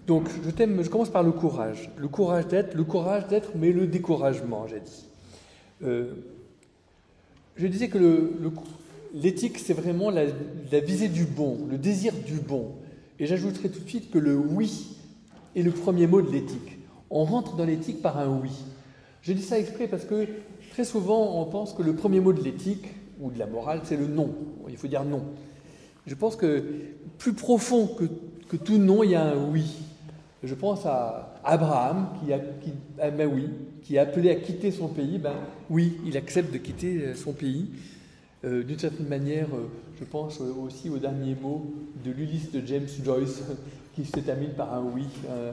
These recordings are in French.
Donc, je commence par le courage. Le courage d'être, mais le découragement, j'ai dit. Je disais que l'éthique, c'est vraiment la visée du bon, le désir du bon. Et j'ajouterai tout de suite que le oui est le premier mot de l'éthique. On rentre dans l'éthique par un oui. Je dis ça exprès parce que très souvent, on pense que le premier mot de l'éthique ou de la morale, c'est le non. Il faut dire non. Je pense que plus profond que tout non, il y a un oui. Je pense à Abraham qui est appelé à quitter son pays. Oui, il accepte de quitter son pays. D'une certaine manière, je pense aussi au dernier mot de l'Ulysse de James Joyce, qui se termine par un oui.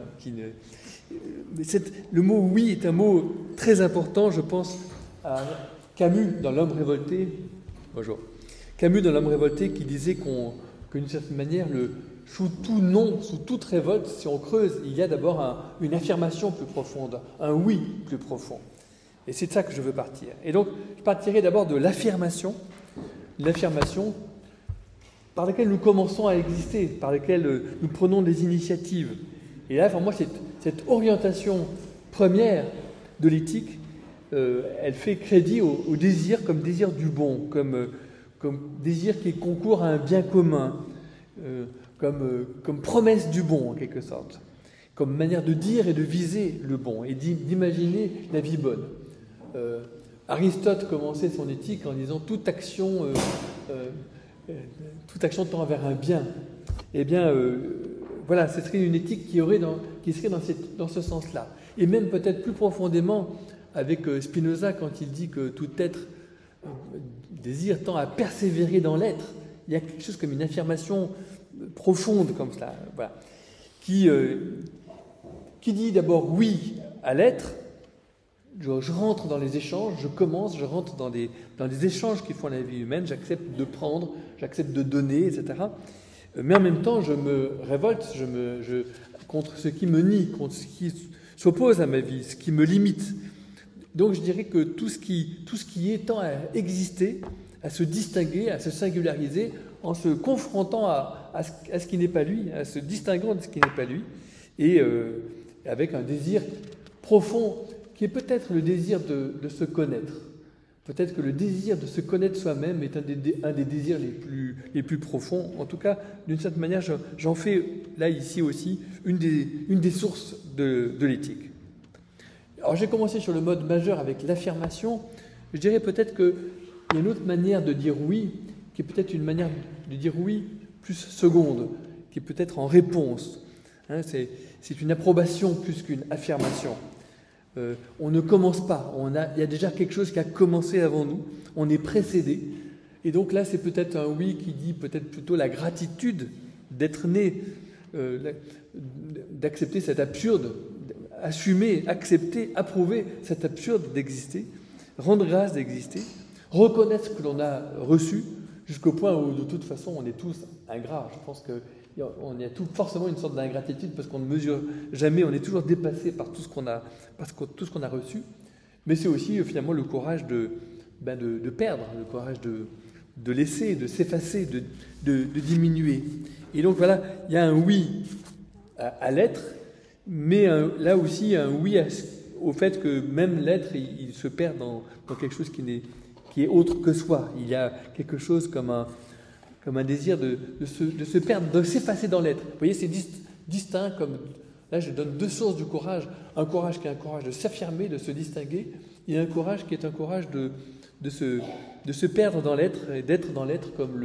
Le mot oui est un mot très important. Je pense à Camus dans L'Homme révolté. Bonjour. Camus dans L'Homme révolté qui disait que d'une certaine manière, sous tout non, sous toute révolte, si on creuse, il y a d'abord une affirmation plus profonde, un oui plus profond. Et c'est de ça que je veux partir. Et donc, je partirai d'abord de l'affirmation par laquelle nous commençons à exister, par laquelle nous prenons des initiatives. Et là, pour moi, cette orientation première de l'éthique, elle fait crédit au désir comme désir du bon, comme désir qui concourt à un bien commun, comme promesse du bon en quelque sorte, comme manière de dire et de viser le bon et d'imaginer la vie bonne. Aristote commençait son éthique en disant toute action tend vers un bien. Eh bien, voilà, ce serait une éthique qui serait dans ce sens-là. Et même peut-être plus profondément avec Spinoza quand il dit que tout être désir tend à persévérer dans l'être. Il y a quelque chose comme une affirmation profonde comme cela, voilà, qui dit d'abord oui à l'être. Je rentre dans les échanges, je rentre dans les échanges qui font la vie humaine, j'accepte de prendre, j'accepte de donner, etc. Mais en même temps, je me révolte contre ce qui me nie, contre ce qui s'oppose à ma vie, ce qui me limite. Donc je dirais que tout ce qui est tend à exister, à se distinguer, à se singulariser, en se confrontant à ce qui n'est pas lui, à se distinguant de ce qui n'est pas lui, et avec un désir profond qui est peut-être le désir de se connaître. Peut-être que le désir de se connaître soi-même est un des désirs les plus profonds. En tout cas, d'une certaine manière, j'en fais là, ici aussi, une des sources de l'éthique. Alors j'ai commencé sur le mode majeur avec l'affirmation. Je dirais peut-être qu'il y a une autre manière de dire oui, qui est peut-être une manière de dire oui plus seconde, qui est peut-être en réponse. C'est une approbation plus qu'une affirmation. On ne commence pas, il y a déjà quelque chose qui a commencé avant nous, on est précédé. Et donc là, c'est peut-être un oui qui dit peut-être plutôt la gratitude d'être né, d'accepter cet absurde, assumer, accepter, approuver cet absurde d'exister, rendre grâce d'exister, reconnaître que l'on a reçu, jusqu'au point où de toute façon on est tous ingrats. Je pense qu'il y a forcément une sorte d'ingratitude parce qu'on ne mesure jamais, on est toujours dépassé par tout ce qu'on a reçu. Mais c'est aussi finalement le courage de perdre, le courage de laisser, de s'effacer, de diminuer. Et donc voilà, il y a un oui à l'être, mais là aussi un oui au fait que même l'être, il se perd dans quelque chose qui est autre que soi. Il y a quelque chose comme un désir de se perdre, de s'effacer dans l'être. Vous voyez, c'est distinct comme... Là, je donne deux sources du courage. Un courage qui est un courage de s'affirmer, de se distinguer, et un courage qui est un courage de se perdre dans l'être, et d'être dans l'être comme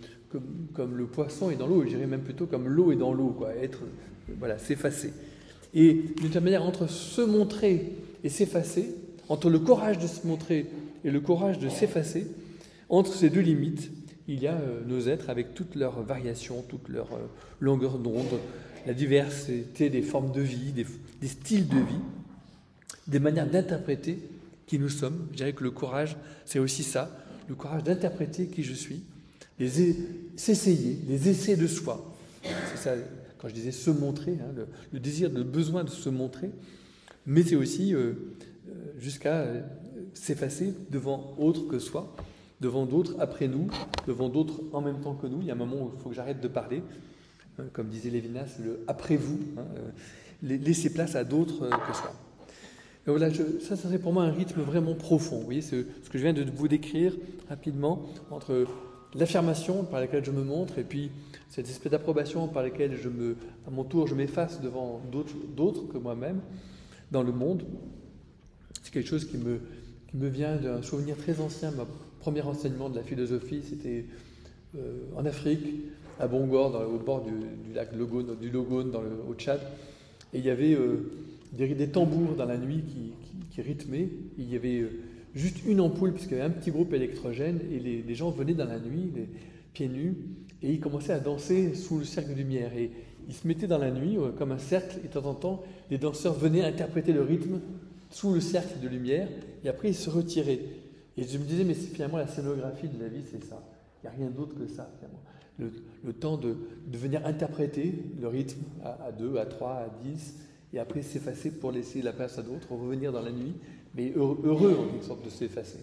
le poisson est dans l'eau, je dirais même plutôt comme l'eau est dans l'eau, quoi. Être, voilà, s'effacer. Et d'une certaine manière, entre se montrer et s'effacer, entre le courage de se montrer et le courage de s'effacer, entre ces deux limites, il y a nos êtres avec toutes leurs variations, toutes leurs longueurs d'onde, la diversité des formes de vie, des styles de vie, des manières d'interpréter qui nous sommes. Je dirais que le courage, c'est aussi ça, le courage d'interpréter qui je suis, s'essayer, les essais de soi. C'est ça, quand je disais se montrer, le désir, le besoin de se montrer, mais c'est aussi jusqu'à s'effacer devant autre que soi, devant d'autres après nous, devant d'autres en même temps que nous. Il y a un moment où il faut que j'arrête de parler. comme disait Lévinas, le après vous, laisser place à d'autres que soi. Et voilà, ça serait pour moi un rythme vraiment profond. Vous voyez, ce que je viens de vous décrire rapidement, entre l'affirmation par laquelle je me montre et puis cette espèce d'approbation par laquelle à mon tour, je m'efface devant d'autres que moi-même dans le monde. C'est quelque chose qui me vient d'un souvenir très ancien. Mon premier enseignement de la philosophie, c'était en Afrique, à Bongor, au bord du lac Logone, au Tchad. Et il y avait des tambours dans la nuit qui rythmaient. Il y avait juste une ampoule, puisqu'il y avait un petit groupe électrogène, et les gens venaient dans la nuit, pieds nus, et ils commençaient à danser sous le cercle de lumière. Et ils se mettaient dans la nuit comme un cercle, et de temps en temps, les danseurs venaient interpréter le rythme sous le cercle de lumière, et après ils se retiraient. Et je me disais, mais finalement la scénographie de la vie, c'est ça. Il n'y a rien d'autre que ça, finalement. Le temps de venir interpréter le rythme à 2, à 3, à 10, et après s'effacer pour laisser la place à d'autres, revenir dans la nuit, mais heureux en quelque sorte de s'effacer.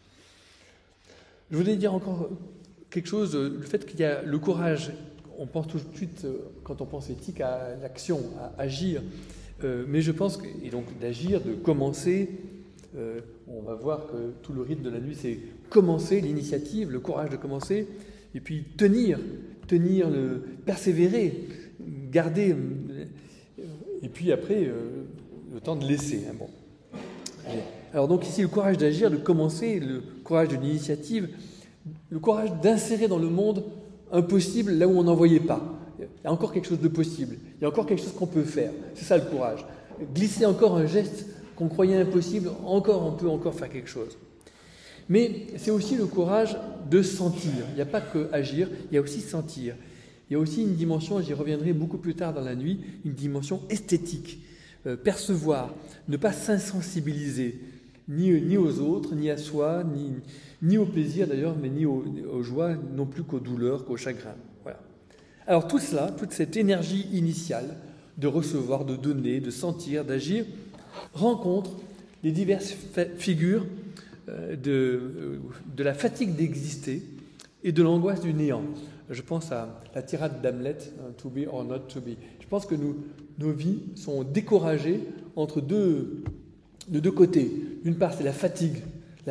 Je voulais dire encore quelque chose, le fait qu'il y a le courage, on pense tout de suite, quand on pense éthique, à l'action, à agir, mais je pense, et donc d'agir, de commencer, on va voir que tout le rythme de la nuit, c'est commencer, l'initiative, le courage de commencer, et puis tenir, persévérer, garder, et puis après, le temps de laisser. Bon. Alors donc ici, le courage d'agir, de commencer, le courage de l'initiative, le courage d'insérer dans le monde un possible là où on n'en voyait pas. Il y a encore quelque chose de possible, il y a encore quelque chose qu'on peut faire. C'est ça le courage. Glisser encore un geste qu'on croyait impossible, on peut encore faire quelque chose. Mais c'est aussi le courage de sentir. Il n'y a pas que agir, il y a aussi sentir. Il y a aussi une dimension, j'y reviendrai beaucoup plus tard dans la nuit, une dimension esthétique. Percevoir, ne pas s'insensibiliser, ni aux autres, ni à soi, ni au plaisir d'ailleurs, mais ni aux joies, non plus qu'aux douleurs, qu'aux chagrins. Voilà. Alors tout cela, toute cette énergie initiale de recevoir, de donner, de sentir, d'agir, rencontre les diverses figures de la fatigue d'exister et de l'angoisse du néant. Je pense à la tirade d'Hamlet, « to be or not to be ». Je pense que nos vies sont découragées de deux côtés. D'une part, c'est la fatigue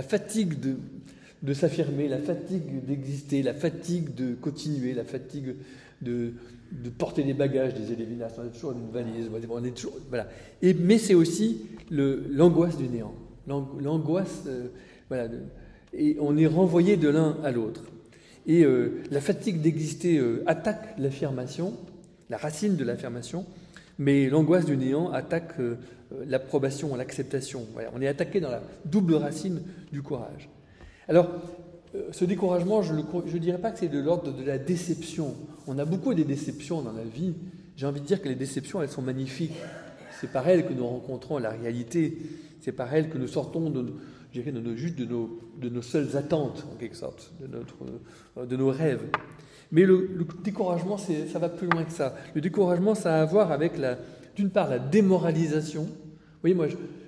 de s'affirmer, la fatigue d'exister, la fatigue de continuer, la fatigue de porter des bagages, disait Lévinas. On est toujours une valise, on est toujours, voilà. Mais c'est aussi l'angoisse du néant, l'angoisse, voilà. Et on est renvoyé de l'un à l'autre. Et la fatigue d'exister attaque l'affirmation, la racine de l'affirmation, mais l'angoisse du néant attaque l'approbation, l'acceptation. Voilà, on est attaqué dans la double racine du courage. Alors, ce découragement, je ne dirais pas que c'est de l'ordre de la déception. On a beaucoup de déceptions dans la vie. J'ai envie de dire que les déceptions, elles sont magnifiques. C'est par elles que nous rencontrons la réalité. C'est par elles que nous sortons de nos seules attentes, en quelque sorte, de nos rêves. Mais le découragement, ça va plus loin que ça. Le découragement, ça a à voir avec, d'une part, la démoralisation. Vous voyez, moi,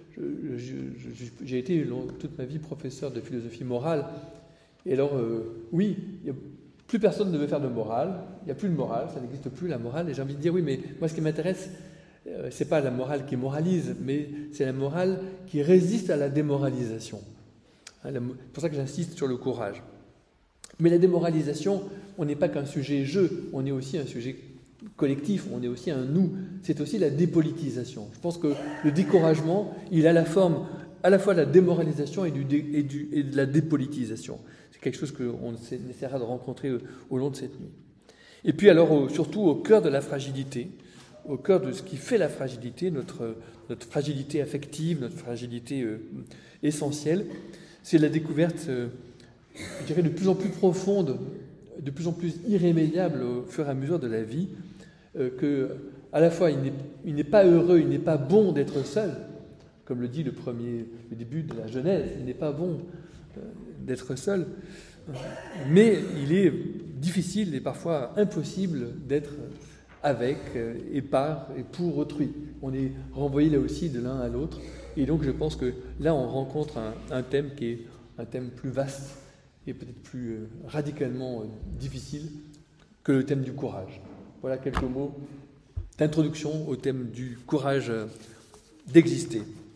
j'ai été toute ma vie professeur de philosophie morale. Et alors, oui, plus personne ne veut faire de morale. Il n'y a plus de morale, ça n'existe plus, la morale. Et j'ai envie de dire, oui, mais moi, ce qui m'intéresse, c'est pas la morale qui moralise, mais c'est la morale qui résiste à la démoralisation. C'est pour ça que j'insiste sur le courage. Mais la démoralisation, on n'est pas qu'un sujet jeu, on est aussi un sujet collectif, on est aussi un nous. C'est aussi la dépolitisation. Je pense que le découragement, il a la forme à la fois de la démoralisation et de la dépolitisation. C'est quelque chose qu'on essaiera de rencontrer au long de cette nuit. Et puis alors, surtout au cœur de la fragilité, au cœur de ce qui fait la fragilité, notre fragilité affective, notre fragilité essentielle, c'est la découverte, je dirais, de plus en plus profonde, de plus en plus irrémédiable au fur et à mesure de la vie, que à la fois il n'est pas heureux, il n'est pas bon d'être seul, comme le dit le début de la Genèse, il n'est pas bon d'être seul, mais il est difficile et parfois impossible d'être avec et par et pour autrui. On est renvoyé là aussi de l'un à l'autre, et donc je pense que là on rencontre un thème qui est un thème plus vaste et peut-être plus radicalement difficile que le thème du courage. Voilà quelques mots d'introduction au thème du courage d'exister.